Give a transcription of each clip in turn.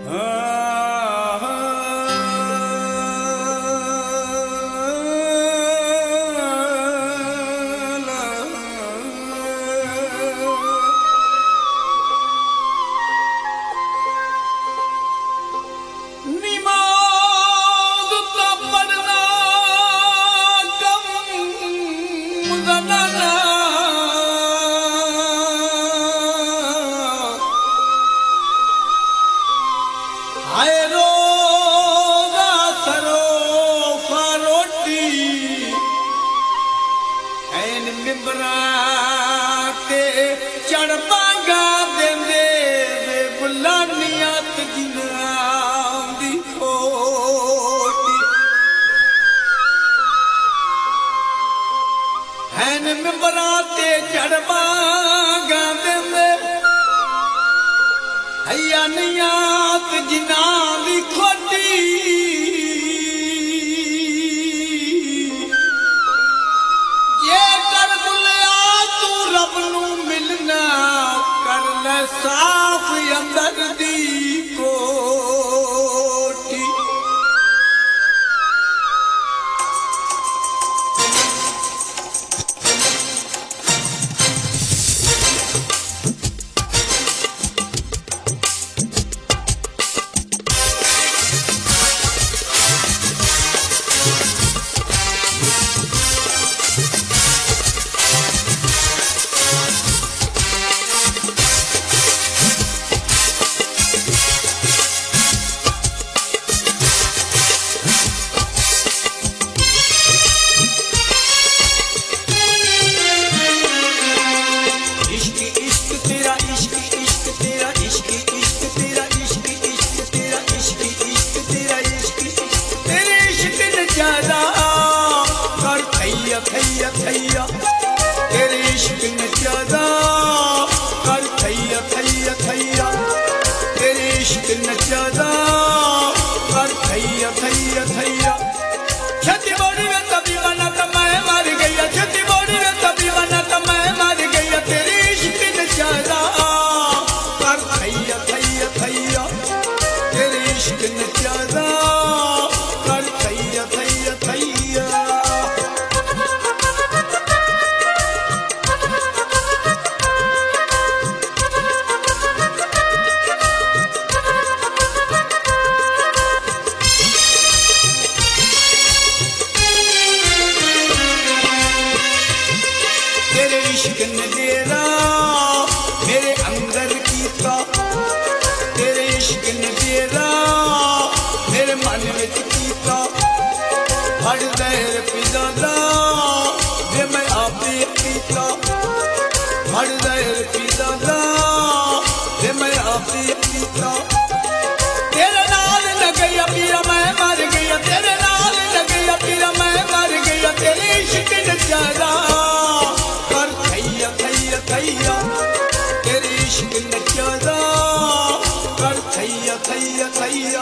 बराते चढ़वा गांदे हैया नियात जिना भी खोटी ये कर बुलिया तू रब नू मिलना कर ले साफ अंदर दी कोठी तेरे इश्क ने ज्यादा कर थैया थैया थैया तेरे इश्क ने ज्यादा कर थैया थैया थैया छती बोड़ी में तभी बना तो मैं मर गया छती बोड़ी में तभी बना तो मैं मर गया तेरे इश्क ने ज्यादा कर थैया थैया थैया तेरे इश्क ने ज्यादा कर थैया थैया थैया तेरे इश्क ने डेरा मेरे अंदर कीता तेरे इश्क ने डेरा मेरे मन में कीता हर दहर पिजादा वे मैं आपे पीता हर दहर पिजादा वे मैं आपे पीता तेरे नाल न गया पीरा मैं मर गया तेरे नाल न गया पीरा मैं मर गया तेरे इश्क ने ज्यादा थैया तेरे इश्क ने ज्यादा कर थैया थैया थैया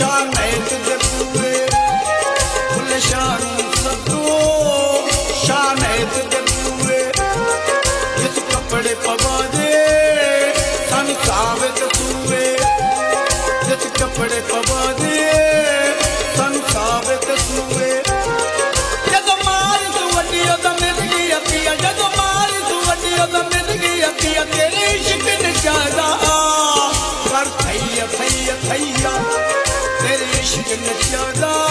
शान है तुझे पूरे फुल शान सतो शान है तुझे पूरे जिस कपड़े पवा दे सन साबित सूए जिस कपड़े पवा दे सन साबित सूए जदों मार तू वड्डी उदों मिल गई पिया जदों मार तू वड्डी उदों मिल गई पिया तेरे इश्क ने ज्यादा कर थैया थैया थैया तेरे इश्क ने ज्यादा